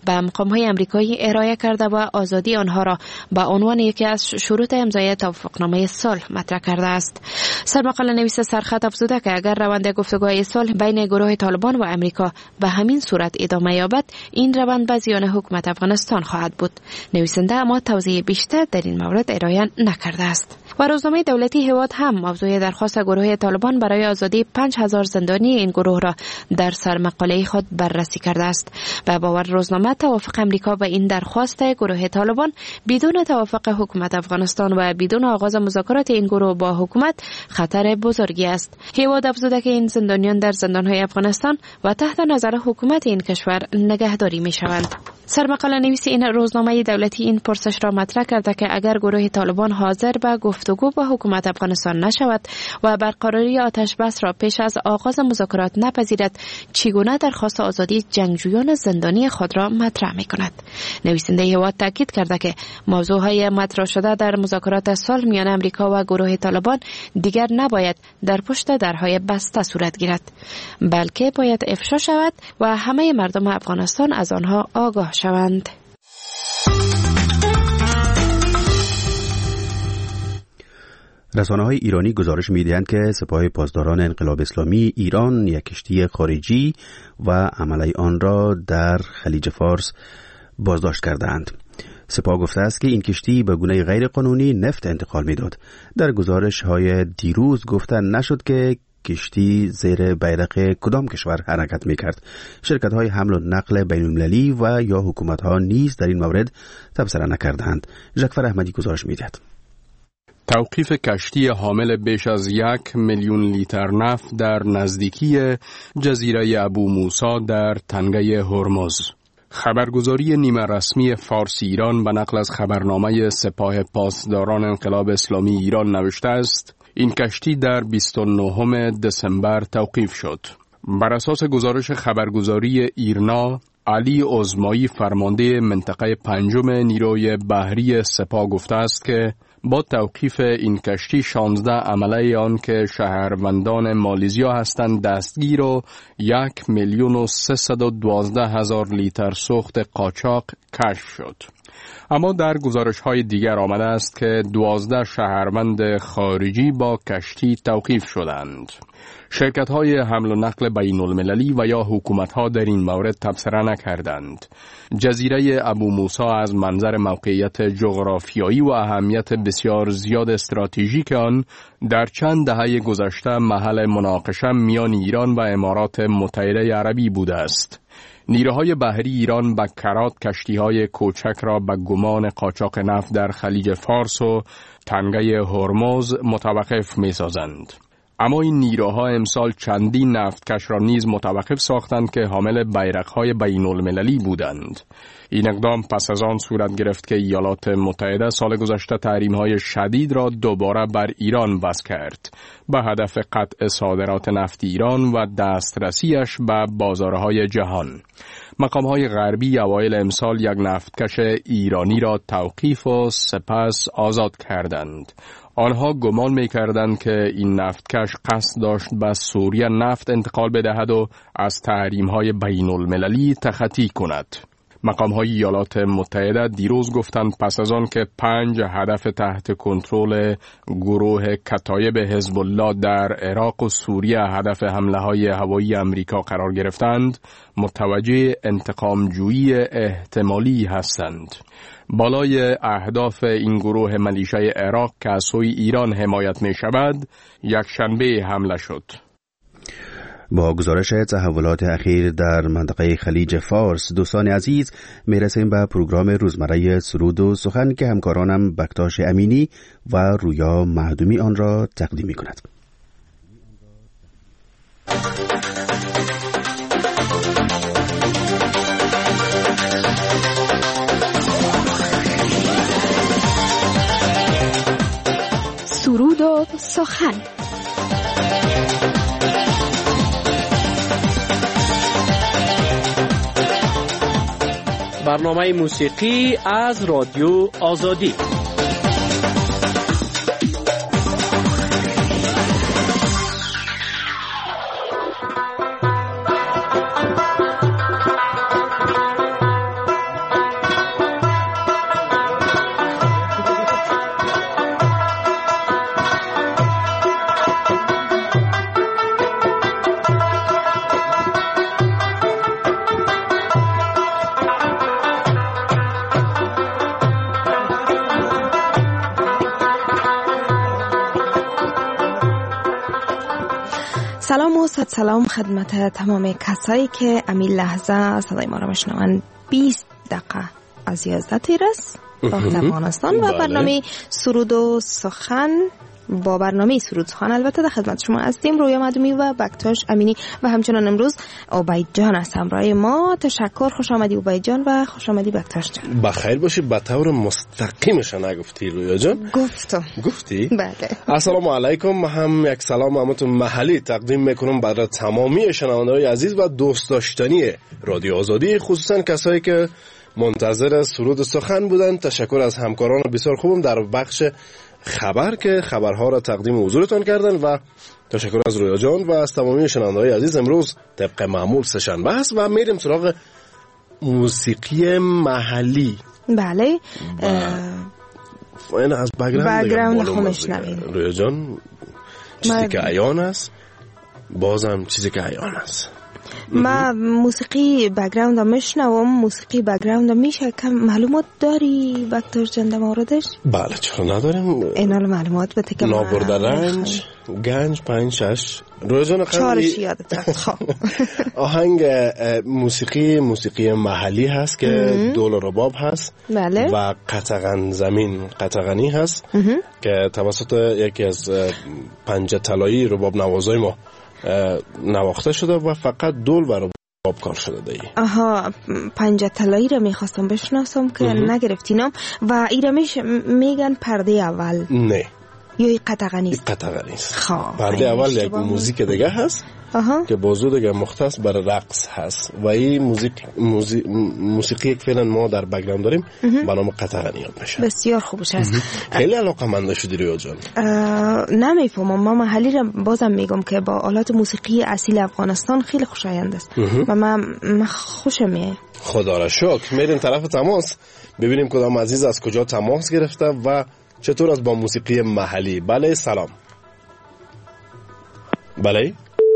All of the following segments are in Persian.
به مقام‌های آمریکایی ارائه کرده و آزادی آنها را به عنوان یکی از شروط امضای توافقنامه صلح مطرح کرده است. سرمقاله نویس سرخط افزوده که اگر روند گفتگوهای صلح بین گروه طالبان و امریکا به همین صورت ادامه یابد، این روند به زیان حکومت افغانستان خواهد بود. نویسنده اما توضیح بیشتر در این مورد ارائه نکرده است. و روزنامه دولتی هواد هم موضوع درخواست گروه طالبان برای آزادی 5000 زندانی این گروه را در سرمقاله خود بررسی کرده است. به باور روزنامه، توافق امریکا به این درخواست گروه طالبان بدون توافق حکومت افغانستان و بدون آغاز مذاکرات این گروه با حکومت خطر بزرگی است. هواد افزوده که این زندانیان در زندانهای افغانستان و تحت نظر حکومت این کشور نگهداری می شوند. سرمقاله نویس این روزنامه دولتی این پرسش را مطرح کرده که اگر گروه طالبان حاضر به گفتگو با حکومت افغانستان نشود و برقراری آتش بس را پیش از آغاز مذاکرات نپذیرد، چگونه درخواست آزادی جنگجویان زندانی خود را مطرح می کند. نویسنده هواد تاکید کرده که موضوعهای مطرح شده در مذاکرات صلح میان امریکا و گروه طالبان دیگر نباید در پشت درهای بسته صورت گیرد، بلکه باید افشا شود و همه مردم افغانستان از آنها آگاه شوند. رسانه‌های ایرانی گزارش می‌دهند که سپاه پاسداران انقلاب اسلامی ایران یک کشتی خارجی و عمله آن را در خلیج فارس بازداشت کردند. سپاه گفته است که این کشتی به گونه غیر قانونی نفت انتقال می‌داد. در گزارش‌های دیروز گفته نشد که کشتی زیر بیرق کدام کشور حرکت می‌کرد. شرکت‌های حمل و نقل بین‌المللی و یا حکومت‌ها نیز در این مورد تبصره نکردند. ژکفر احمدی گزارش می‌دهد. توقیف کشتی حامل بیش از 1,000,000 لیتر نفت در نزدیکی جزیره ابو موسی در تنگه هرمز. خبرگزاری نیمه رسمی فارس ایران به نقل از خبرنامه سپاه پاسداران انقلاب اسلامی ایران نوشته است: این کشتی در 29 دسامبر توقیف شد. بر اساس گزارش خبرگزاری ایرنا، علی عظمایی فرمانده منطقه 5 نیروی بحری سپاه گفته است که با توقیف این کشتی 16 عمله آن که شهروندان مالیزیا هستند دستگیر و 1,312,000 لیتر سوخت قاچاق کشف شد. اما در گزارش‌های دیگر آمده است که 12 شهروند خارجی با کشتی توقیف شدند. شرکت‌های حمل و نقل بین‌المللی و یا حکومت‌ها در این مورد تبصره نکردند. جزیره ابو موسی از منظر موقعیت جغرافیایی و اهمیت بسیار زیاد استراتژیک آن در چند دهه گذشته محل مناقشه میان ایران و امارات متحده عربی بوده است. نیروهای بحری ایران به کرات کشتی‌های کوچک را به گمان قاچاق نفت در خلیج فارس و تنگه هرمز متوقف می‌سازند. اما این نیروها امسال چندین نفتکش را نیز متوقف ساختند که حامل بیرق‌های بین‌المللی بودند. این اقدام پس از آن صورت گرفت که ایالات متحده سال گذشته تحریم‌های شدید را دوباره بر ایران وضع کرد به هدف قطع صادرات نفت ایران و دسترسیش به بازارهای جهان. مقام‌های غربی اوایل امسال یک نفتکش ایرانی را توقیف و سپس آزاد کردند. آنها گمان می‌کردند که این نفتکش قصد داشت به سوریه نفت انتقال بدهد و از تحریم‌های بین‌المللی تخطی کند. مقام‌های ایالات متحده دیروز گفتند پس از آن که 5 هدف تحت کنترل گروه کتایب حزب الله در عراق و سوریه هدف حمله‌های هوایی آمریکا قرار گرفتند، متوجه انتقام‌جویی احتمالی هستند. بالای اهداف این گروه ملیشه عراق که از سوی ایران حمایت می شود، یک شنبه حمله شد. با گزارش تحولات اخیر در منطقه خلیج فارس، دوستان عزیز، می رسیم به پروگرام روزمره سرود و سخن که همکارانم بکتاش امینی و رویا مهدومی آن را تقدیم می کند. سرود و سخن. برنامه موسیقی از رادیو آزادی. سلام و صد سلام خدمت تمام کسایی که امی لحظه صدای ما را میشنوند. 20 دقیقه از 11 تیر است وقت افغانستان و برنامه سرود و سخن با برنامه سرود سخن البته در خدمت شما هستیم. رویا مدومی و بکتاش امینی و همچنان امروز عبید جان است همراه ما. تشکر، خوش آمدی عبید جان و خوش آمدی بکتاش جان. بخیر باشی. به طور مستقیمش نگفتی رویا جان؟ گفتی؟ بله. السلام علیکم. هم یک سلام همتون محلی تقدیم میکنم برای تمامی شنونده‌های عزیز و دوست داشتنی رادیو آزادی، خصوصا کسایی که منتظر سرود سخن بودن. تشکر از همکاران بسیار خوبم در بخش خبر که خبرها را تقدیم حضورتان کردن و تشکر از رویا جان و از تمامی شنونده‌های عزیز. امروز طبق معمول سه‌شنبه است و میریم سراغ موسیقی محلی. بله. این از بک‌گراند خودش نبین رویا جان، چیزی که عیان است بازم چیزی که عیان است. ما موسیقی بک‌گراند میشنوم. موسیقی بک‌گراند میشه کم معلومات داری بکتر جان در موردش؟ بله چرا نداریم. اینا معلومات بده که نابرده رنج گنج 5-6 روزانه چارش یادت رفت. آهنگ موسیقی محلی هست که دول رباب هست. بله. و قطغن زمین قطغنی هست که توسط یکی از پنجه طلایی رباب نوازای ما نواخته شده و فقط دول و رباب کار شده دی. آها، پنجه طلایی را میخواستم بشناسم که نگرفتینم. و ایرمیش میگن پرده اول. نه، یا قطغنی است. قطغنی است. پرده اول یک موزیک دیگه هست که بازو دیگه مختص برای رقص هست و این موسیقی که فعلا ما در بک‌گراند داریم به نام قطغنی یاد میشه. بسیار خوبش است. خیلی علاقه‌مند شدی رویا جان. نمیفهمم. ما محلی را بازم میگم که با آلات موسیقی اصیل افغانستان خیلی خوشایند است و من خوشم میاد. خدا را شکر. میریم طرف تماس ببینیم کدام عزیز از کجا تماس گرفته و چطور است با موسیقی محلی. بله سلام. بله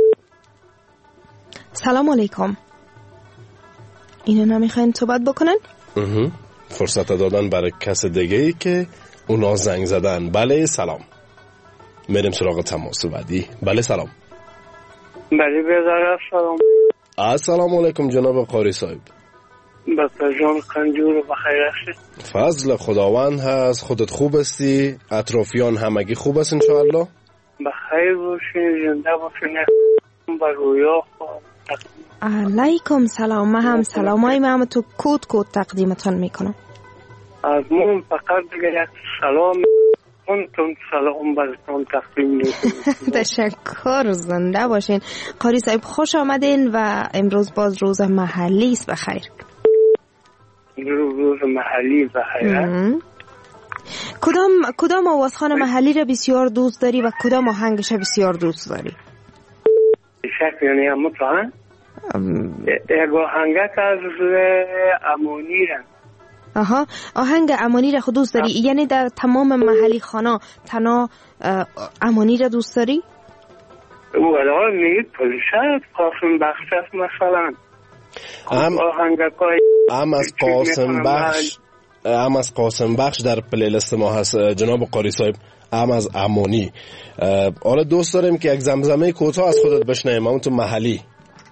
سلام علیکم. اینو نمیخواین صحبت بکنن؟ فرصت دادن برای کس دیگه ای که اونا زنگ زدن. بله سلام. میریم سراغ تماس بعدی. بله سلام. بله بذاره سلام. السلام علیکم جناب قاری صاحب. بسر جان خنجور بخیر هستی؟ فضل خداوند هست. خودت خوب هستی؟ اطرافیان همگی خوب است انشاءالله؟ بخیر باشین، زنده باشین. بر رویا علیکم سلام. من هم سلامای من تو کود تقدیمتان میکنم. از من فقط دیگه یک سلام کنتون سلام براتون تقدیم میکنم. تشکر، زنده باشین. قاری صاحب خوش آمدین و امروز باز روز محلی است. بخیر. روز محلی بخیر. کدام آوازخوان محلی را بسیار دوست داری و کدام آهنگش بسیار دوست داری؟ شک یعنی همون تو هم؟ یک آهنگت از امانی را. آها، آهنگ امانی را خود دوست داری؟ یعنی در تمام محلی خانا تنها امانی را دوست داری؟ ولی میگید پلیشت قاسم بخش است مثلا. هم از قاسم بخش در پلیلیست ما هست جناب قاری صاحب. هم از امانی. حالا دوست داریم که یک زمزمه کوتاه از خودت بشنویم. همون تو محلی.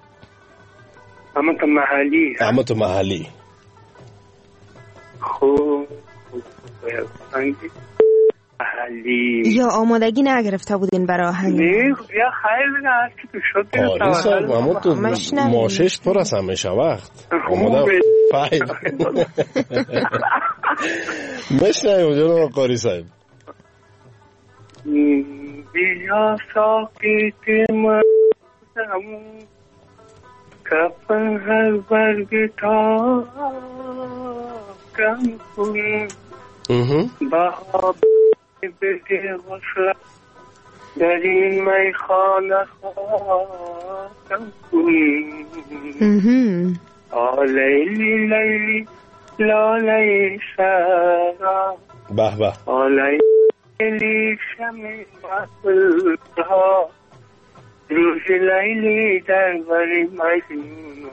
خوب محلی. یا آمادگی نگرفته بودین برای آهنگ؟ نه یا خیلی دیگه هستی تو شد. قاری صاحب همون تو ماشش پر است همیشه وقت آماده فایل مشنویم جناب قاری صاحب. بیا ساقیت مردم کپن هر برگ تا کم کن بها بده غسل در این میخانه کم کن لیلی لیلی لالی سرا به لیلی شمی بطلها روز لیلی در بری مجنون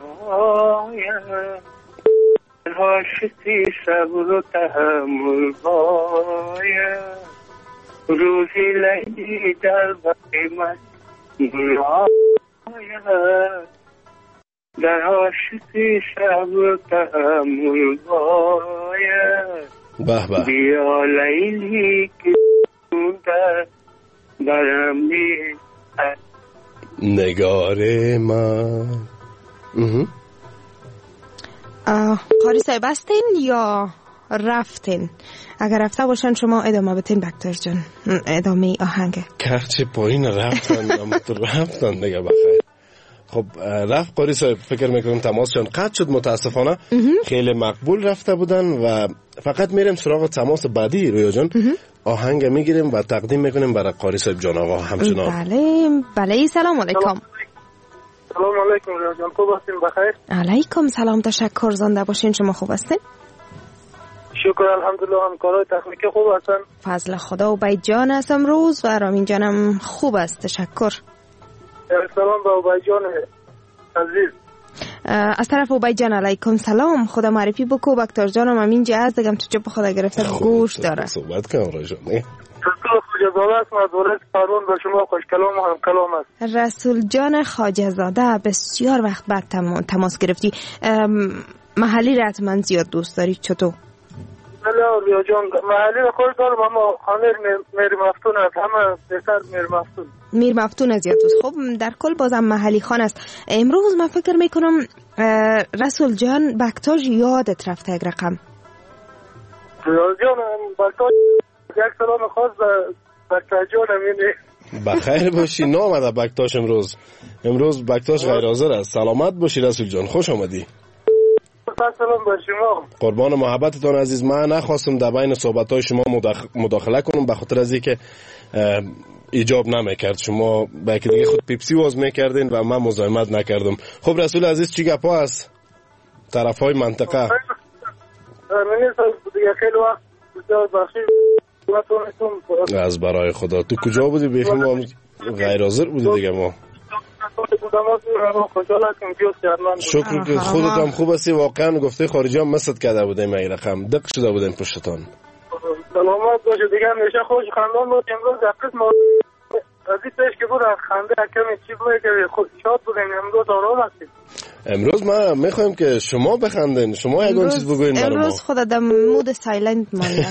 عاشقی صبر و تحمل باید روز لیلی در بری مجنون در عاشقی شب تحمل باید به به بیا لیلی که درم نگار من. قاری صاحب هستین یا رفتین؟ اگر رفته باشن شما ادامه بتین بکتاش جان، ادامه آهنگ کرچه پایین رفتن دیگه. بخیر خب رفت قاری صاحب، فکر میکنم تماسشون قطع شد متاسفانه. خیلی مقبول رفته بودن و فقط میریم سراغ تماس بعدی. رویا جان آهنگ میگیریم و تقدیم میکنیم برای قاری صاحب جان آقا همچنان. بله سلام علیکم. سلام علیکم رویا جان، خوب هستین؟ بخیر. علیکم سلام، تشکر. زنده باشین. شما خوب هستین؟ شکر الحمدلله. همکارای تکنیکی خوب هستن؟ فضل خدا. و بای جان است امروز و رامین جانم خوب است، تشکر. سلام به اوبای جان عزیز. از طرف اوبای جان علیکم سلام. خدا معرفی بکو. بکتار جانم همین جا هست دگم تو چپ خدا گرفته گوش داره. صحبت کنم رویا جان. خواجه‌زاده است، مدارس پروان به شما خوش کلام و هم کلام است. رسول جان خواجه‌زاده، بسیار وقت بعد تماس گرفتی. محلی را حتما زیاد دوست داری، چطور؟ بله رویا جان، محلی را خود دارم اما خانه میر مفتون است، همه بهتر میر مفتون. میر مفتون از زیاد دوست. خب در کل بازم محلی خان است. امروز من فکر میکنم رسول جان بکتاج یادت رفته یک رقم. رویا جان بکتاج یک سلام خاص بکتاج جان امینه. بخیر باشی. نامده بکتاش امروز بکتاش غیر حاضر است. سلامت باشی رسول جان، خوش آمدی. سلام به شما. قربان محبتتان عزیز. من نخواستم در بین صحبت‌های شما مداخله کنم به خاطر از اینکه ایجاب نمیکرد. شما با یکی دیگه خود پیپسی واز میکردین و من مزاحمت نکردم. خب رسول عزیز چی گپا است طرف‌های منطقه؟ من دیگه خیلی وقت بسیار بخشید از برای خدا. تو کجا بودی؟ بیخی ما غیر حاضر بودی دیگه. ما شکر که خودت هم خوب هستی. واقعا گفته خارجی هم مست کرده بودیم، این رقم دق شده بودیم پشتتان. سلامت باشه دیگه، همیشه خوش خندان بود. امروز دقیق ما از این پیش که بود خنده کمی چی بود که خود شاد بودیم. امروز آرام هستیم. امروز ما میخوایم که شما بخندین، شما یکان چیز بگوین برای ما. امروز خود در مود سایلنت مانده.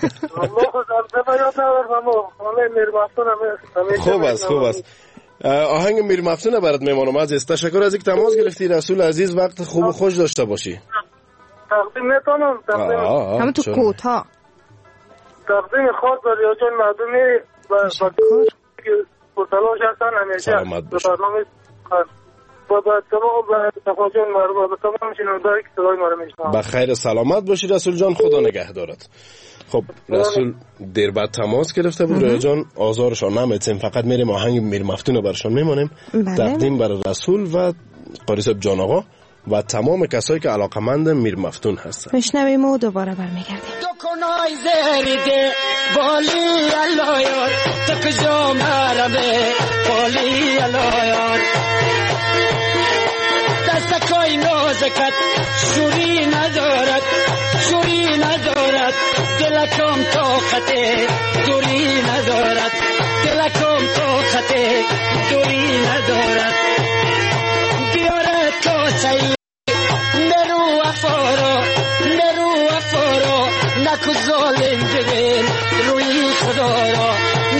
خوب است. آهنگ میر مفتون برات میمانم عزیز. تشکر از اینکه تماس گرفتی رسول عزیز. وقت خوب و خوش داشته باشی. تقدیم میتونم همون تو کوتا تقدیم خاص برای جان مردمی و که پرتلاش هستن همیشه به برنامه و به تمام تفاجان مردم و به تمام شنوندهایی که صدای ما رو میشنوند. بخیر سلامت باشی رسول جان، خدا نگهدارت. خب رسول دیر بعد تماس گرفته بود. رویا جان آزارشان نمیتیم، فقط میریم آهنگ میر مفتون رو برشان میمانیم. تقدیم برای رسول و قاری صاحب جان آقا و تمام کسایی که علاقمند میر مفتون هستن. میشنویم و دوباره برمیگردیم. دکنای زریده بالی علایار تک جامرمه بالی علایار دستکای نازکت شوری ندارد دلکم طاقت دوری ندارد بیارد کاسه نرو افارا نکو ظالم ببین روی خدا را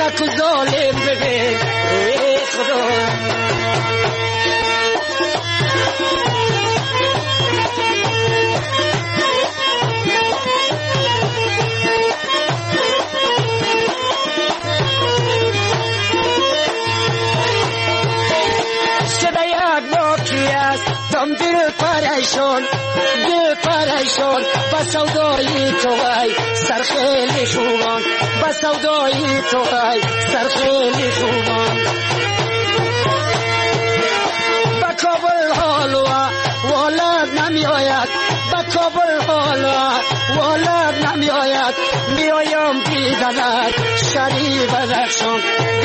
دم دل پریشان با سودای تو ای سرخیل خوبان با کابل حالوا ولد نمیآید میایم دیدنت شری بدخشان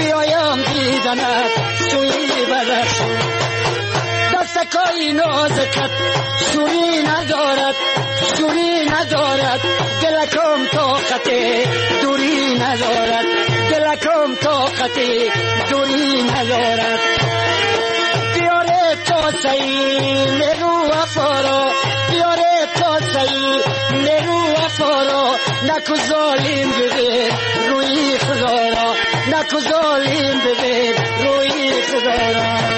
سوی بدخشان دستکای نازکت شوری ندارد دلکم طاقت دوری ندارد بیا سعی نیرو وفارا بیاره تا سعی نیرو وفارا نکو ظالم ببین روی خدا را نکو ظالم ببین روی خدا را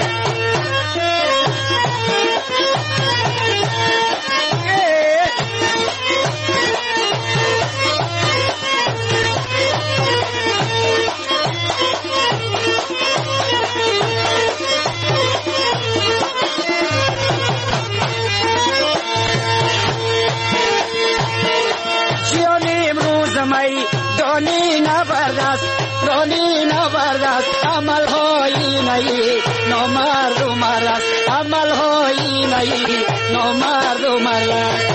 رانی نبردست عمل هایی نهی نامرد و مرست عمل هایی نهی نامرد و مرست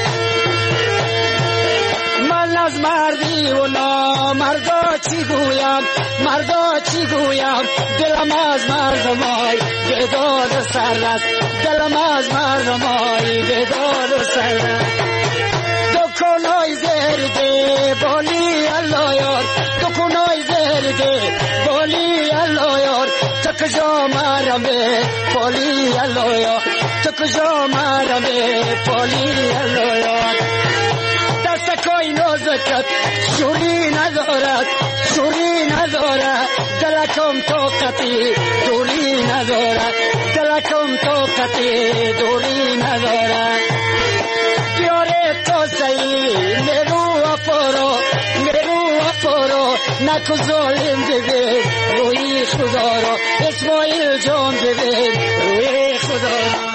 من از مردی و نامردا چی گویم مردا چی گویم دلم از مردمای بیدار و سرست دلم از مردمای بیدار و سرست دکانای زرده بالی الله یار دکانای زرده بالی الله یار تو کجا مرمه بالی الله یار تو کجا مرمه بالی الله یار دستکای نازکت شوری ندارد شوری ندارد دلکم طاقتی دوری ندارد دلکم طاقتی دوری ندارد بیاره تا سعی نیرو وفارا نیرو وفارا نکو ظالم ببین روی خدا را اسماعیل جان ببین روی خدا را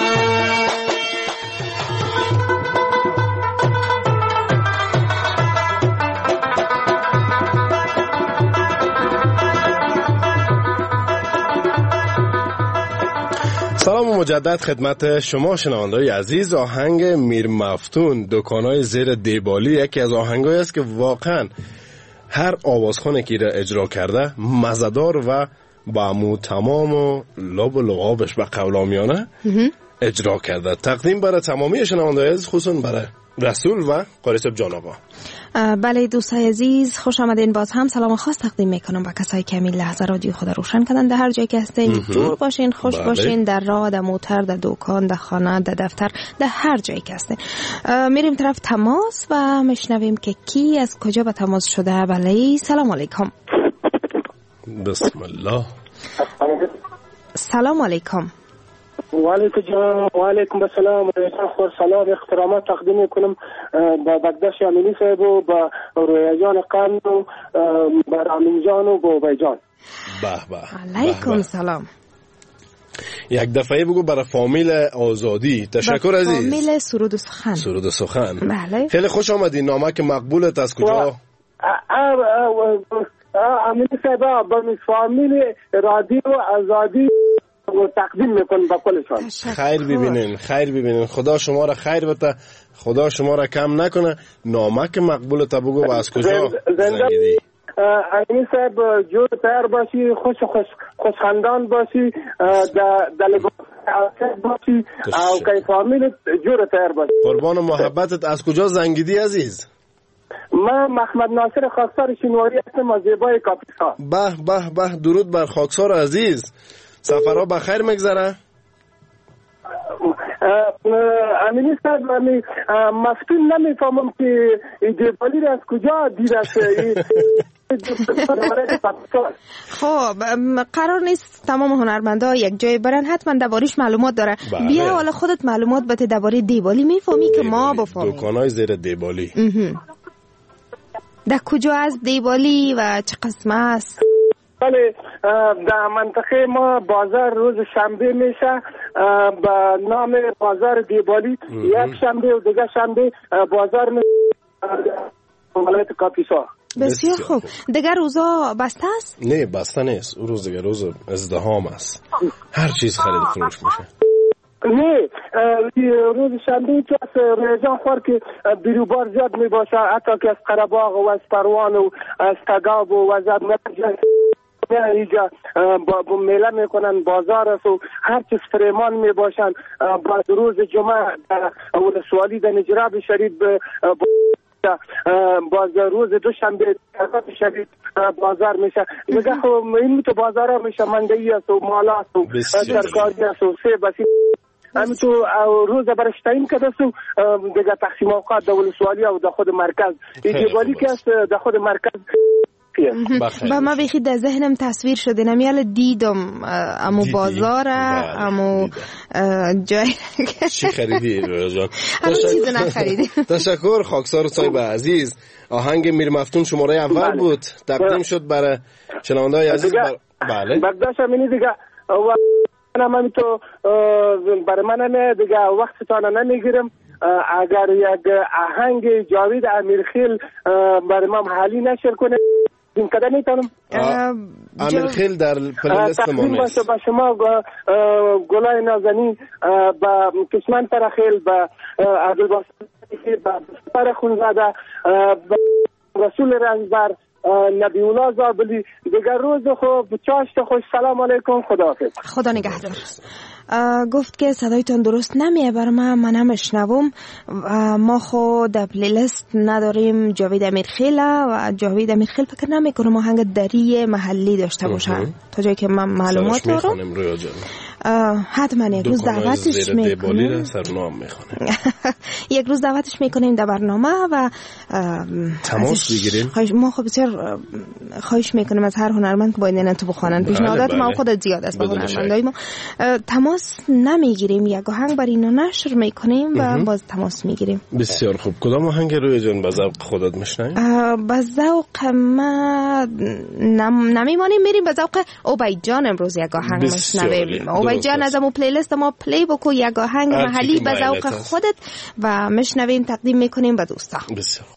سلام و مجدد خدمت شما شنونده‌های عزیز. آهنگ میر مفتون دکانای زیر دیبالی یکی از آهنگایی است که واقعا هر آوازخوانی که را اجرا کرده مزدار و با مو تمام و لب و لغابش و قولامیانه اجرا کرده. تقدیم برای تمامی شنونده‌های عزیز، خصوصا برای رسول و قاری صاحب جان آقا. بله دوستای عزیز، خوش آمدین. باز هم سلام خاص تقدیم میکنم به کسایی که همین لحظه رادیو خود روشن کردن. در هر جایی که هستین جور باشین، خوش باشین، در راه، در موتر، در دکان، در خانه، در دفتر، در هر جایی که هستین. میریم طرف تماس و میشنویم که کی از کجا به تماس شده. بله سلام علیکم. بسم الله. سلام علیکم. و علیکم السلام. خور سلام احترامات تقدیم میکنم با بگدش امینی صاحب و با رویا جان قند و با رامین جان و با عبی جان. علیکم سلام. یک دفعه بگو برای فامیل آزادی. تشکر عزیز. فامیل سرود و سخن. سرود و سخن. بله. خیلی خوش آمدین. نامک مقبولت از کجا؟ امینی صاحب با فامیل رادیو آزادی و تقدیم میکنم با کلشان. خیر ببینین، خیر ببینین. خدا شما را خیر بده، خدا شما را کم نکنه. نامک مقبول تا بگو و از کجا زنگیدی؟ امین صاحب جور تیار باشی، خوش خندان باشی، در لباس باشی او که فامیل جور تیار باشی. قربان محبتت. از کجا زنگیدی عزیز؟ من محمد ناصر خاکسار شینواری هستم از زیبای کاپیسا. به به به، درود بر خاکسار عزیز. سفرها بخیر میگذره؟ امینی صاحب مفتون نمیفهمم که دیوالی را از کجا دیده است. خب قرار نیست تمام هنرمندا یک جای برن، حتما دربارش معلومات داره. بیا حالا خودت معلومات بده درباره دیوالی. میفهمی که ما بفهمیم. دکانای زیر دیوالی در کجا از دیوالی و چه قسم است؟ بله، در منطقه ما بازار روز شنبه میشه با نام بازار دیوالی. یک شنبه و دیگه شنبه بازار میشه ولایت کاپیسا. بسیار خوب. دیگر روزا بسته است؟ نه بسته نیست. اون روز دیگر روز ازدحام است، هر چیز خرید فروش میشه. نه روز شنبه که از ریزان خور که بیروبار زیاد می باشه، حتی که از قره‌باغ و از پروان و از تگاب و از اینجا با میله میکنن، بازار است و هر چیز فریمان می باشن. با روز جمعه ولسوالی در نجراب شریف باز روز دوشنبه شریف بازار میشه. دیگه خب این تو بازار میشه، مندی است و مالا است و ترکاری است و سیب است. همینطور روز برش تعیین کرده سو دیگه تقسیم اوقات در ولسوالی و در خود مرکز ایجابالی که است در خود مرکز با ما بخید در ذهنم تصویر شده نمیال دیدم امو بازار امو جای چی خریدی رویا جان؟ همین چیز نخریدی. تشکر خاکسار صاحب عزیز. آهنگ میر مفتون شماره اول بود تقدیم شد برای شنونده های عزیز. بله برداشت همینی دیگه و من تو برای من دیگه وقت تانه نمیگیرم. اگر یک آهنگ جاوید امیرخیل برای ما حالی نشر کنه این کده نیتانم. امیرخیل در پلیلیست ما نیست. با شما گلای نازنین با کشمن ترخیل با عبدالباسط با بسپر خونزاده با رسول رنجبر نبی اولا زابلی دیگر روز خوب چاشت خوش. سلام علیکم. خداحافظ. خدا نگهدار. گفت که صدایتون درست نمیه بر من نمیشنوم. ما خود در پلیلیست نداریم جاوید امیرخیل و جاوید امیرخیل فکر نمیکنم آهنگ دری محلی داشته باشن تا جایی که من معلومات دارم. حتما یک روز دعوتش میکنیم. یک روز دعوتش میکنیم در برنامه و تماس بگیریم. ما خب بسیار خواهش میکنیم از هر هنرمند که باید تو بخوانن. پیشنهادات ما خودت زیاد است به هنرمندای ما. تماس نمیگیریم، یک آهنگ بر اینا نشر میکنیم و باز تماس میگیریم. بسیار خوب. کدام آهنگ روی جان به ذوق خودت میشنویم؟ به ذوق ما نمیمانیم، میریم به ذوق اوبای جان. امروز یک آهنگ میشنویم. اوبای جان از مو پلیلیست ما پلی بکو یک آهنگ محلی به ذوق خودت و میشنویم تقدیم میکنیم به دوستا. بسیار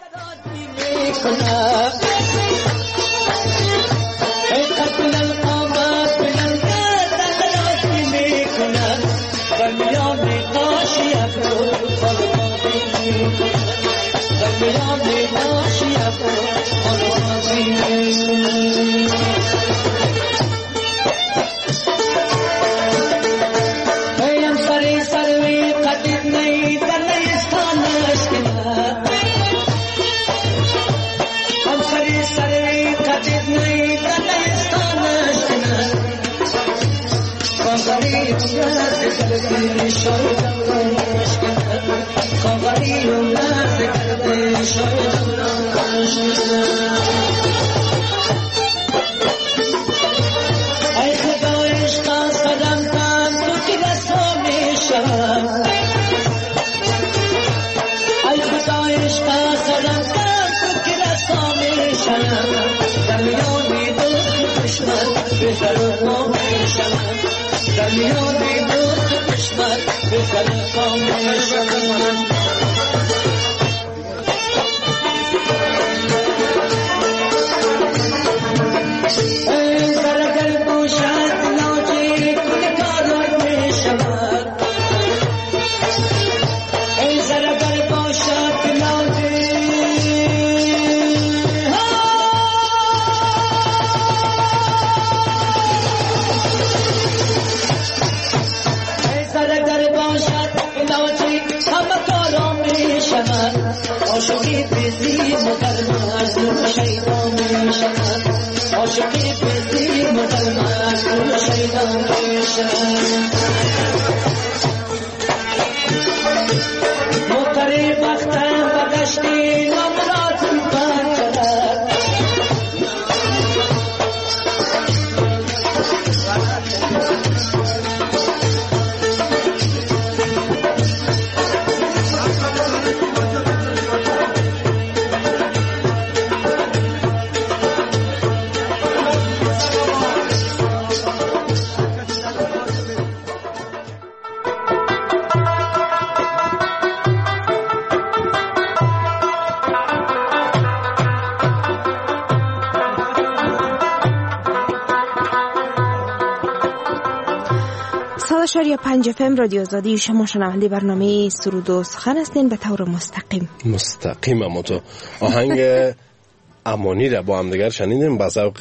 شاری 5 FM رادیو آزادی. شما شنونده برنامه سرود و سخن هستین به طور مستقیم. اما تو آهنگ امانی را با هم دیگر شنیدیم به ذوق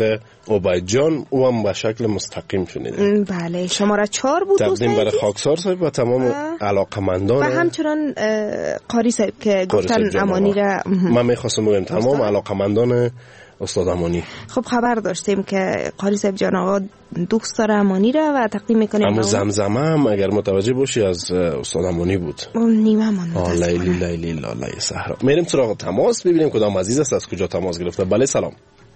عبید جان او هم به شکل مستقیم شنیدیم. بله شماره 4 بود تقدیم برای خاکسار صاحب و تمام علاقمندان و همچنان قاری صاحب که گفتن امانی را من میخواستم بگم تمام علاقمندان استاد امانی. خب خبر داشتیم که قاری صاحب جان آقا دوست داره امانی را و تقدیم میکنیم. اما زمزمه هم اگر متوجه باشی از استاد امانی بود. نیمه من لیلی لاله صحرا. میریم سراغ تماس ببینیم کدام عزیز است از کجا تماس گرفته. بله سلام.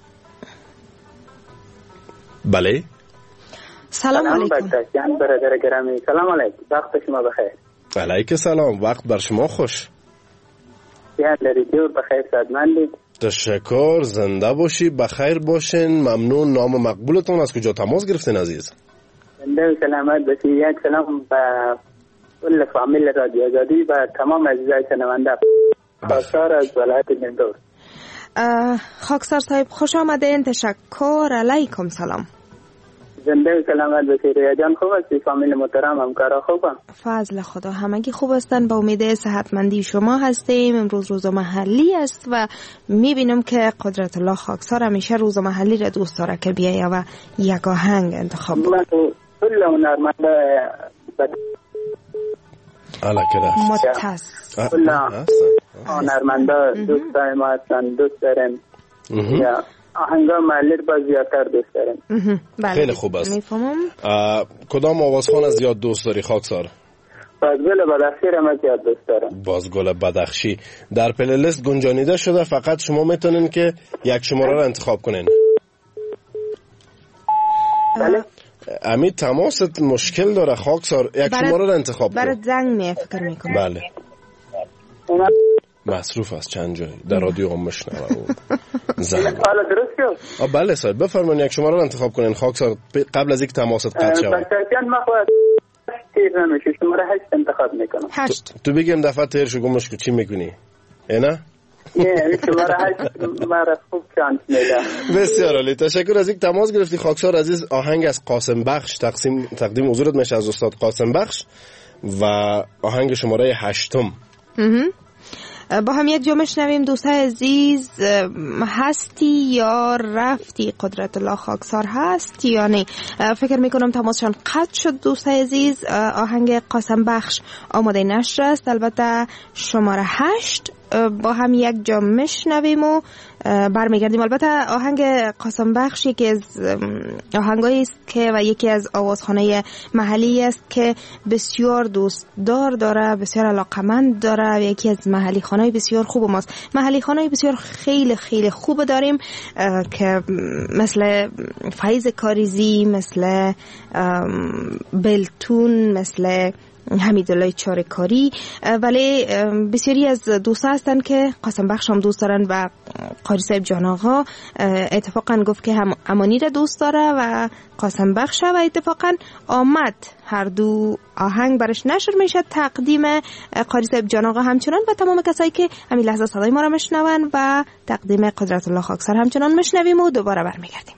بله سلام علیکم. برادر گرامی سلام علیکم. وقت شما بخیر. علیکم سلام. وقت بر شما خوش. یاد دارید جور بخیر سعادتمندید. تشکر. زنده باشی بخیر باشین. ممنون. نام مقبولتون از کجا تماس گرفتین عزیز؟ زنده و سلامت باشی. یک سلام به کل فامیل رادیو آزادی و تمام عزیزای شنونده. خاکسار از ولایت نیمروز. خاکسار صاحب خوش آمدین. تشکر. علیکم سلام. زنده و سلامت باشی. ریا جان خوب هستی؟ فامیل محترم همکارا خوبه؟ فضل خدا همگی خوب هستن. با امید صحتمندی شما هستیم. امروز روز محلی است و میبینم که قدرت الله خاکسار همیشه روز محلی را دوست داره که بیایه و یک آهنگ انتخاب کنه. کل هنرمنده متصل کل هنرمنده دوستای ما هستن. دوست دارن یا آهنگا محلی با زیادتر دوست دارن. خیلی خوب است. میفهمم. کدام آوازخوان از زیاد دوست داری خاکسار؟ بازگل بدخشی را من زیاد دوست دارم. بازگل بدخشی در پلیلیست گنجانیده شده. فقط شما میتونین که یک شماره را انتخاب کنین. بله امید تماست مشکل داره خاکسار. یک شماره را انتخاب کن. برای زنگ فکر میکنم. بله مصروف است چند جای در رادیو هم مشنوه حالا درست شد. بله صاحب بفرمایید یک شماره رو انتخاب کنین خاکسار قبل از اینکه تماست قطع شود. من خواهد تیر نمیشه. شماره 8 انتخاب میکنم. 8 تو بگیم دفعه تیر شو گمش چی میکنی؟ نه نه شماره 8 مرا خوب چانس میده. بسیار عالی. تشکر از اینکه تماس گرفتی خاکسار عزیز. آهنگ از قاسم بخش تقدیم حضورت میشه از استاد قاسم بخش و آهنگ شماره 8. با هم یک جا میشنویم. دوستای عزیز هستی یا رفتی؟ قدرت الله خاکسار هست یا نه؟ فکر میکنم تماسشان قطع شد. دوستای عزیز آهنگ قاسم بخش آماده نشر است. البته شماره 8 با هم یک جا میشنویم و برمیگردیم. البته آهنگ قاسم بخش یکی از آهنگایی است که و یکی از آوازخانه محلی است که بسیار دوستدار داره، بسیار علاقمند داره و یکی از محلی خانه‌های بسیار خوب ماست. محلی خانه‌های بسیار خیلی خیلی خوب داریم که مثل فیض کاریزی، مثل بلتون، مثل حمیدالله چارکاری، ولی بسیاری از دوستا هستن که قاسم بخش هم دوست دارن و قاری صاحب جان آقا اتفاقا گفت که هم امانی را دوست داره و قاسم بخش و اتفاقا آمد هر دو آهنگ برش نشر میشه. تقدیم قاری صاحب جان آقا همچنان و تمام کسایی که همین لحظه صدای ما را میشنون و تقدیم قدرت الله خاکسار همچنان میشنویم و دوباره برمیگردیم.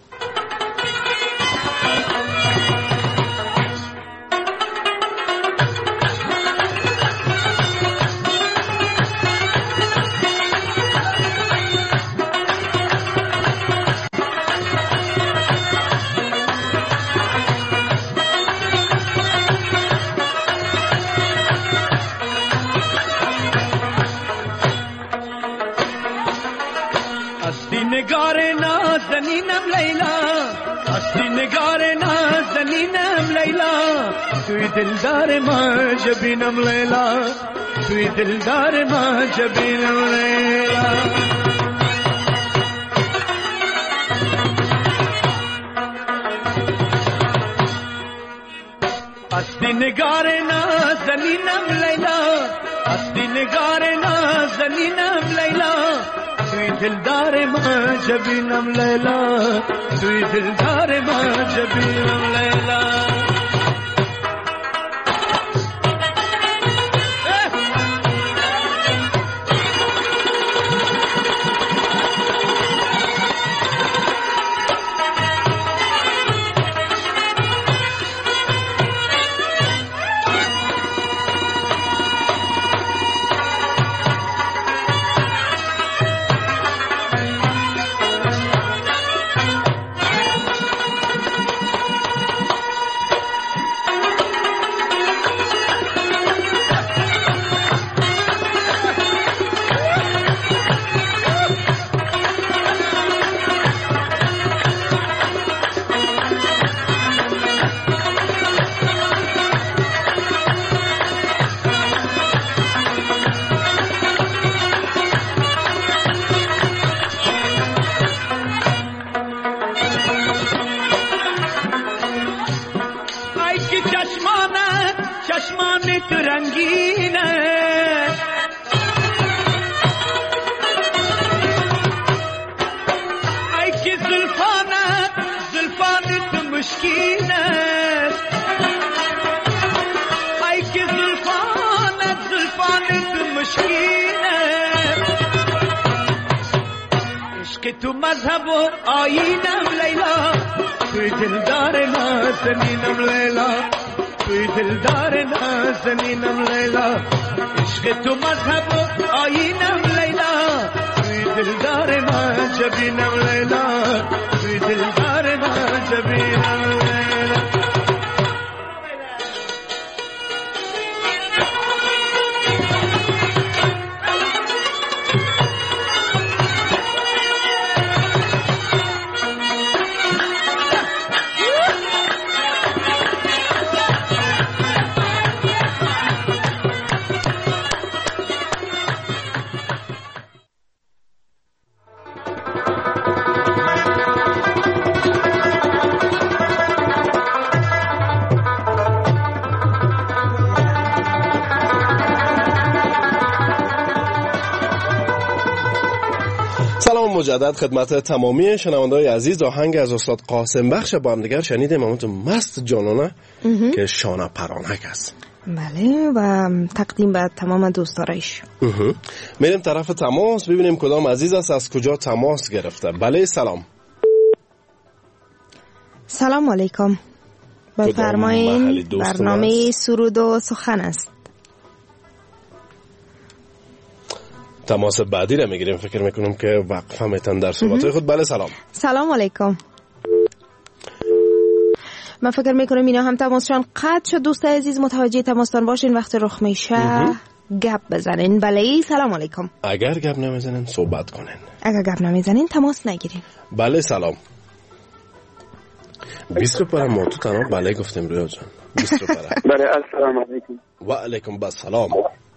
نگار نازنینم لیلا، هستی نگار نازنینم لیلا، توی دلدار ما جبینم لیلا، توی دلدار ما جبینم لیلا. هستی نگار نازنینم لیلا، هستی نگار نازنینم لیلا، توی دلدار ما جبینم لیلا، توی دلدار ما جبینم لیلا. رنگینه ای که زلفانت تو مشکینه ای که زلفانت تو مشکینه عشق تو مذهب و آیینم لیلا توی دلدار نازنینم لیلا توی دلدار نازنینم لیلا عشق تو مذهب و آیینم لیلا توی دلدار ناجبینم لیلا توی دلدار ناجبینم لیلا مجدد خدمت تمامی شنونده‌های عزیز، آهنگ از استاد قاسم بخش با هم دیگر شنیدیم. همونطور مست جانانه که شانه پرانک است. بله و تقدیم به تمام دوستارایش. میریم طرف تماس ببینیم کدام عزیز است، از کجا تماس گرفته. بله سلام. سلام علیکم. بفرمایید. برنامه سرود و سخن است. تماس بعدی را میگیریم. فکر میکنم که وقفه میتن در صحبت خود. بله سلام. سلام علیکم. من فکر میکنم اینا هم تماسشان قطع شد. دوست عزیز متوجه تماستان باشین وقتی رخ میشه گپ بزنین. بله سلام علیکم. اگر گپ نمیزنین صحبت کنین، اگر گپ نمیزنین تماس نگیرین. بله سلام. 20 روپره ما تو تنها بله گفتیم رویا جان. 20 روپره. بله السلام علیکم. و علیکم السلام.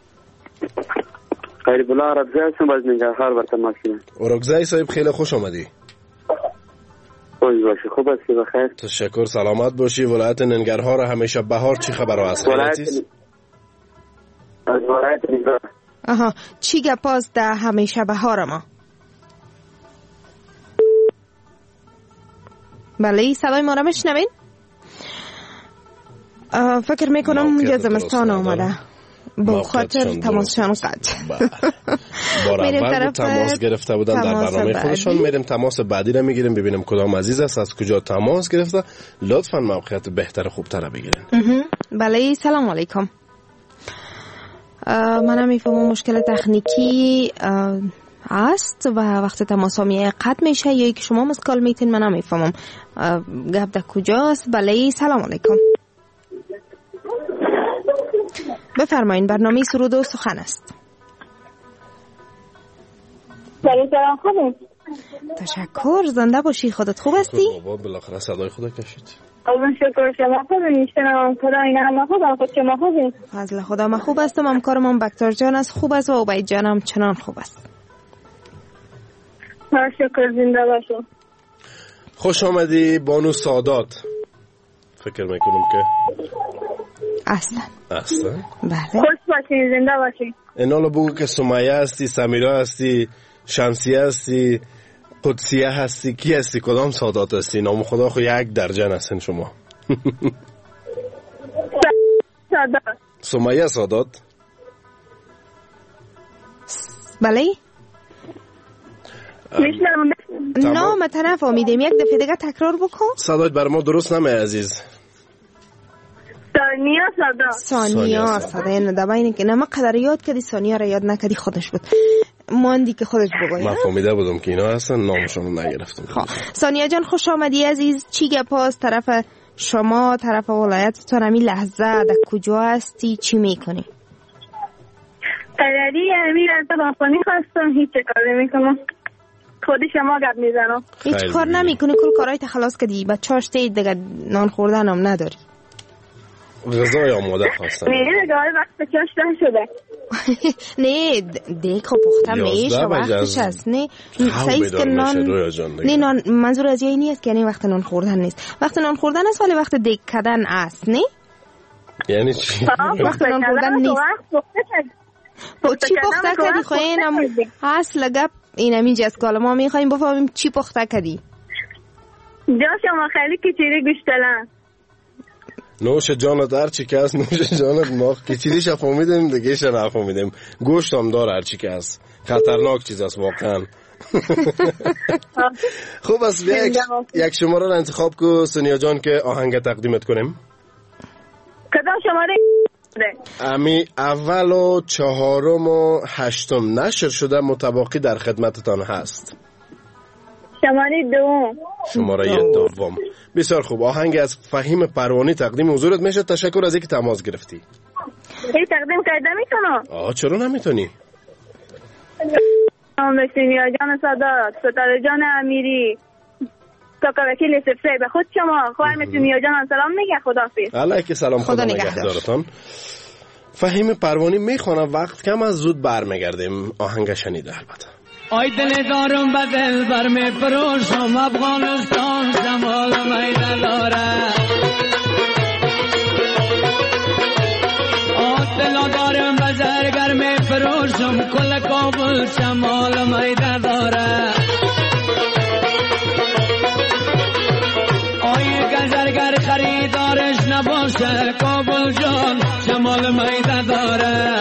خیلی بلا رگزای هستم باز نگرهار بر تماس کنم. رگزای صاحب خیلی خوش آمدی. خوش باشی. خوب هستی بخیر؟ تشکر. سلامت باشی. ولایت ننگرهار همیشه بهار چی خبر است؟ از ولایت ننگرهار. آها چی گپاست در همیشه بهار ما؟ بله صدای ما را میشنوین؟ فکر میکنم که زمستان آمده با خاطر تماسشان قطع. بار اول تماس گرفته بودن در برنامه خودشان. میریم تماس بعدی را میگیریم ببینیم کدام عزیز است، از کجا تماس گرفته. لطفا موقعیت بهتر خوبتر را بگیرین. بله سلام علیکم. من میفهمم مشکل تکنیکی است و وقت تماس ها قطع میشه یا که شما مسکال میتین. من میفهمم گپ در کجاست. بله سلام علیکم. بفرمایین برنامه سرود و سخن است. سلام خوبی؟ تشکر. زنده باشی. خودت خوب هستی؟ بابا بالاخره صدای خودت کشید. قربان شکر. شما خوبی؟ شما خدا اینا هم خوبه. خود شما خوبی؟ فضل خدا من خوب هستم. همکارم بکتر جان است خوب است و عبید جان هم چنان خوب است. شکر. زنده باشی. خوش آمدی بانو سادات. فکر میکنم که اصلا بله. خوش باشی. زنده باشی. اینا رو بگو که سمیه هستی، سمیرا هستی، شمسیه هستی، قدسیه هستی، کی هستی؟ کدام سادات هستی؟ نام خدا خو یک درجن هستین شما. سادات. سمیه سادات. بله نام تنه فهمیدیم. یک دفعه دیگه تکرار بکن. صدایت بر ما درست نمیه عزیز. ثانیه صدا. ثانیه صدا. این دباینه که نما قدر یاد کردی ثانیه را یاد نکردی خودش بود. ماندی که خودش بگوید. من فهمیده بودم که اینا هستن نامشون رو نگرفتم. ثانیه جان خوش آمدی عزیز. چی گپاس طرف شما طرف ولایتتون همین لحظه در کجا هستی؟ چی میکنی؟ قدری امیر از بافانی خواستم. هیچ کاری میکنم. خودی شما گپ میزنم. هیچ کار نمیکنی. کل کارهای تخلاص کردی. بچه‌اش دیگه نان خوردن هم نداری. غذای آماده خواستم. نه دیگه وقت چاش نشده. نه دیگه خب پخته میشه وقتش هست. نه سایز که نان. نه نان منظور از یه نیست که یعنی وقت نان خوردن نیست. وقت نان خوردن است ولی وقت دیگ کردن است. نه یعنی چی؟ وقت نان خوردن نیست. چی پخته کردی؟ خواهی اینم اصل گپ اینمی جست که ما میخواییم بفهمیم چی پخته کردی. جا شما خیلی کچیری گوشتلن. نوش جانت هرچی که هست، نوش جانت. ما کچیریش فهمیدیم دیگه ش نفهمیدیم. گوشت هم داره هرچی که هست. خطرناک چیز است واقعا. خوب است یک شماره را انتخاب کو سونیا جان که آهنگ تقدیمت کنیم. کدام شماره؟ امی اول و چهارم و هشتم نشر شده، متباقی در خدمتتان هست. شماره دوم. بسیار خوب. آهنگ از فهیم پروانی تقدیم حضورت میشه. تشکر از اینکه تماس گرفتی. ای تقدیم کرده میتونم؟ چرا نمیتونی؟ سینیا جان سادات، ستاره جان امیری، کاکا وکیل سفره، به خود شما خواهر سینیا جان سلام میگه. خداحافظ. علیک سلام. خدا نگهدارتان. فهیم پروانی میخوانه. وقت کم از زود برمیگردیم. آهنگ شنیده البته. آی دل دارم به دل بر می پروشم، افغانستان جمال می نداره. دل دارم به زرگر می پروشم، کل کابل جمال می نداره. آی گزرگر خریدارش نباشه، کابل جان جمال می نداره.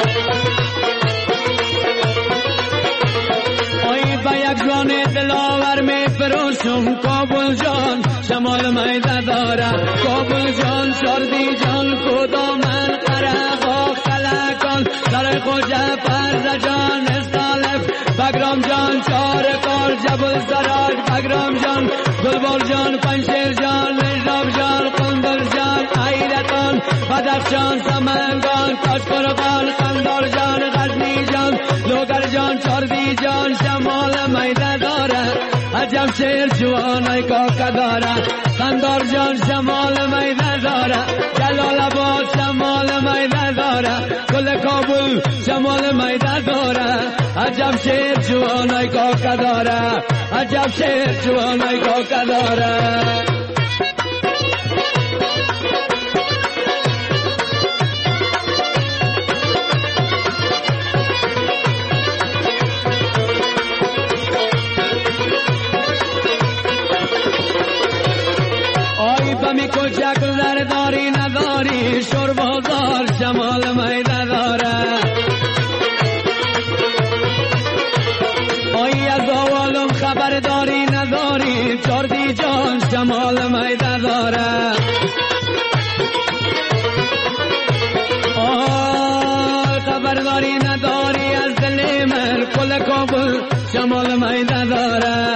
با یک جان دلاور می پروشم، کابل جان شمال میده داره. کابل جان شردی جان کدامن قرقا خلکان، در خوجه پرز جان استالف، بگرام جان چار کار جبل سراج، بگرام جان گلبال جان پنشیر جان نجاب جان قندر جان ایرتان، بدخشان سمنگان تاشقرغان قندار جان غزنی جان لوگر جان چاردی جان شمال میده داره. عجب شیر جوانای کاکا داره. قندار جان شمال میده داره. جلال آباد شمال میده داره. کل کابل شمال میده داره. عجب شیر جوانای کاکا داره. عجب شیر جوانای کاکا داره. می کوچک زرداری نداری، شوربازار شمال میده داره. آی از آوالم خبرداری نداری، چاردی جان شمال میده داره. آی خبرداری نداری از دل من، کل کابل شمال میده داره.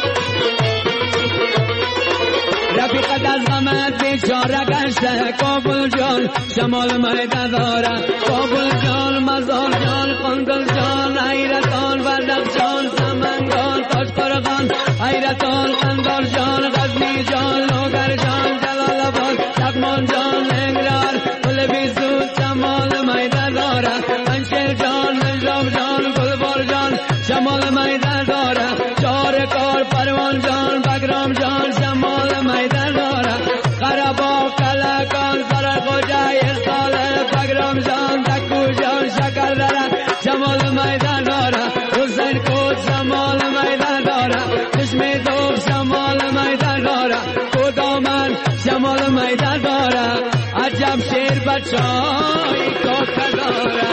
رفیقت از غمت بیچاره گشته، کابل جان شمال میده داره. کابل جان مزار جان قندل جان ایرتان بدخشان سمنگان تاشقرغان ایرتان قندار جان غزنی جان لوگر جان جلال آباد لغمان جان لنگران کل بیزود شمال میده داره. پنشیر جان نجاب جان گلبار جان شمال میده داره. چار کار پروان جان بگرام جان شمال میده داره. قربا کلکان سر خوجه استاله بگرام جان دکو جان شکر داره شمال میده داره. حسین کود شمال میده داره. چشمی دوب شمال میده داره. کدامن شمال میده داره. عجب شیر بچای کاکا داره.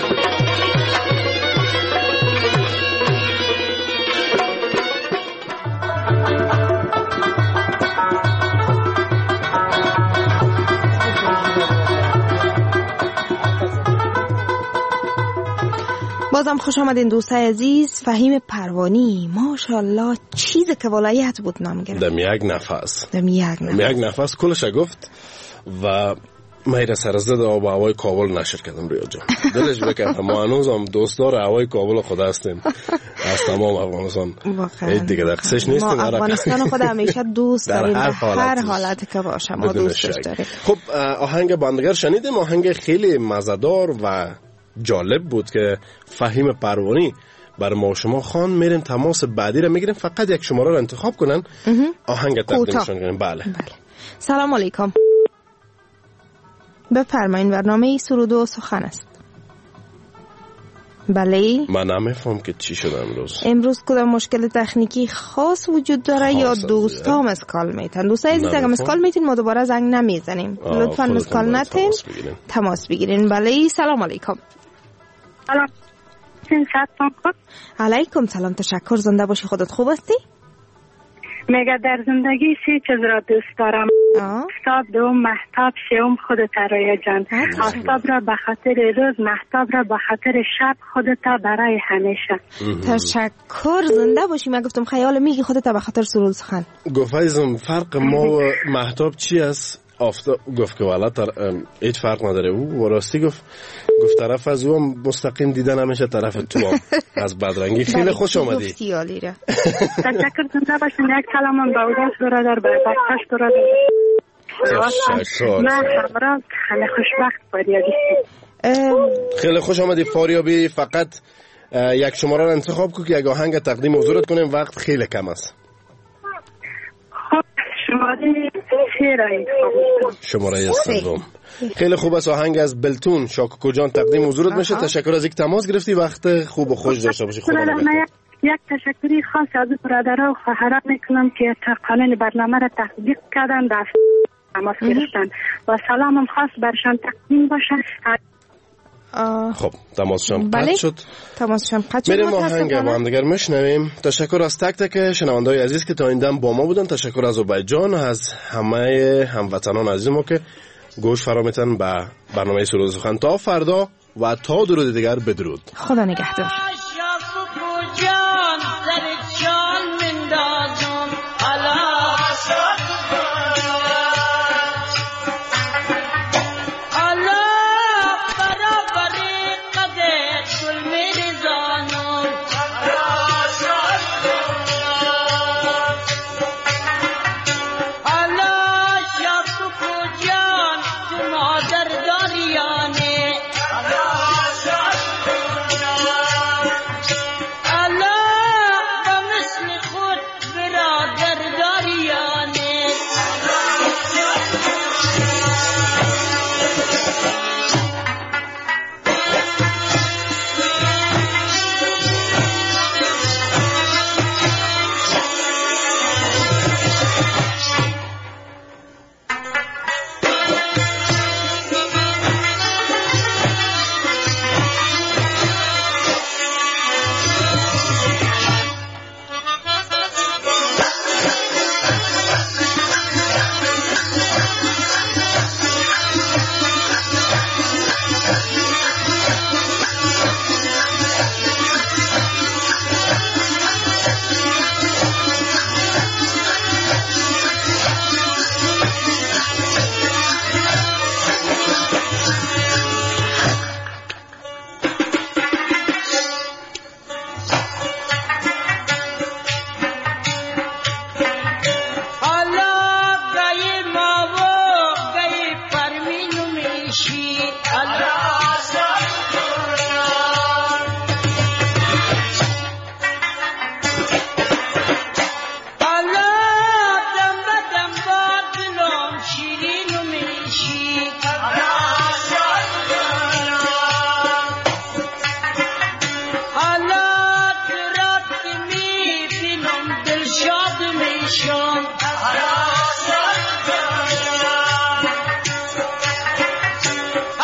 بازم خوش آمدین دوستای عزیز. فهیم پروانی ماشاءالله چیزی که ولایت بود نام گرفت. دم یک نفس کلش گفت و میره سرزده آب هوای کابل نشر کردم ریا جان. دلش بکنه ما هنوز هم دوستدار هوای کابل خود هستیم از تمام افغانستان. این دیگه در قصهش نیستیم. ما افغانستان خود همیشه دوست داریم در هر حالتی که باشه ما دوستش داریم. خب آهنگ بندگر شنیدیم. آهنگ خیلی مزدار و جالب بود که فهیم پروانی بر ما شما خوان. میریم تماس بعدی رو میگیریم. فقط یک شماره رو انتخاب کنن آهنگ تقدیمشون کنیم. بله. سلام علیکم. بفرمایید، برنامه سرود و سخن است. بله. من نمیفهم که چی شده امروز کدام مشکل تکنیکی خاص وجود داره یا دوستا مسکال میتن؟ دوستای عزیز اگه مسکال میتین ما دوباره زنگ نمیزنیم، لطفا مسکال نتین، تماس بگیرین. بله سلام علیکم. سلام علیکم سلام، تشکر. زنده باشی. خودت خوب هستی؟ میگه در زندگی 3 چیز را دوست دارم: آفتاب، دوم مهتاب، سوم خودت رای جان. آفتاب را به خاطر روز، مهتاب را به خاطر شب، خودت برای همیشه. تشکر. زنده باشی. من گفتم خیال میگی خودت به خاطر سرود سخن. گفتم فرق ما و مهتاب چی است؟ آفتاب گفت که والا هیچ فرق نداره. او راستی گفت طرف از او هم مستقیم دیدن همیشه طرف تو هم از بدرنگی. خیلی خوش آمدی. گفتی عالی را. تشکر. زنده باشین. یک کلام به اوداس برادر، به بخش برادر. من همراه خیلی خوشبخت فاریابی. خیلی خوش آمدی فاریابی. فقط یک شماره را انتخاب کن که یک آهنگ تقدیم حضورت کنیم، وقت خیلی کم است. شماره 3. خیلی خوب است. آهنگ از بلتون شاکوکو جان تقدیم حضورت میشه. تشکر از اینکه تماس گرفتی. وقت خوب و خوش داشته باشی. خدا نگهدار. یک تشکری خاص از برادرها و خواهران میکنم که تا قانون برنامه را تطبیق کردن، در تماس گرفتن و سلامم خاص برشان تقدیم باشه. خب تماسشان قطع شد. تماسشان قطع شد. بریم آهنگ با هم دیگر میشنویم. تشکر از تک تک شنونده‌های عزیز که تا این دم با ما بودن. تشکر از عبید جان و از همه هموطنان عزیز ما که گوش فرا میتن به برنامه سرود سخن. تا فردا و تا درود دیگر بدرود. خدا نگهدار.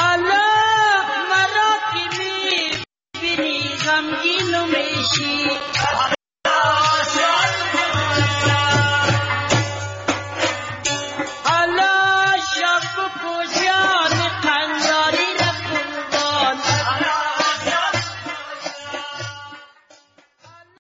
غمگین و میشی